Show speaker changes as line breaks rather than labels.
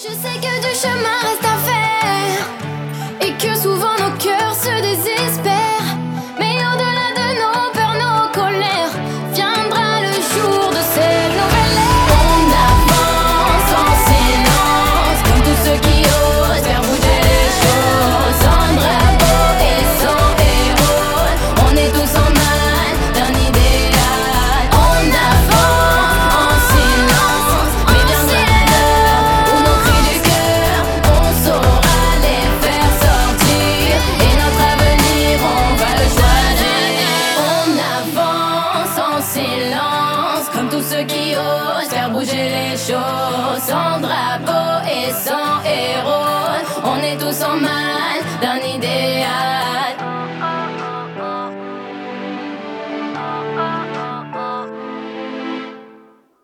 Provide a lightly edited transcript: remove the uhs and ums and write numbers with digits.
Je sais que du chemin reste à faire et que souvent nos cœurs se désespèrent. Mais au-delà de nos peurs, nos colères, viendra le jour de cette nouvelle ère. On avance en silence, comme tous ceux qui osent faire bouger les choses. Sans drapeau et sans héros, on est tous en mal d'un idéal. On avance en silence, mais viendra l'heure où nos cris du cœur, on saura les faire sortir. Et notre avenir, on va le choisir. On avance en silence, comme tous ceux qui osent faire bouger les choses. Sans drapeau et sans héros, on est tous en mal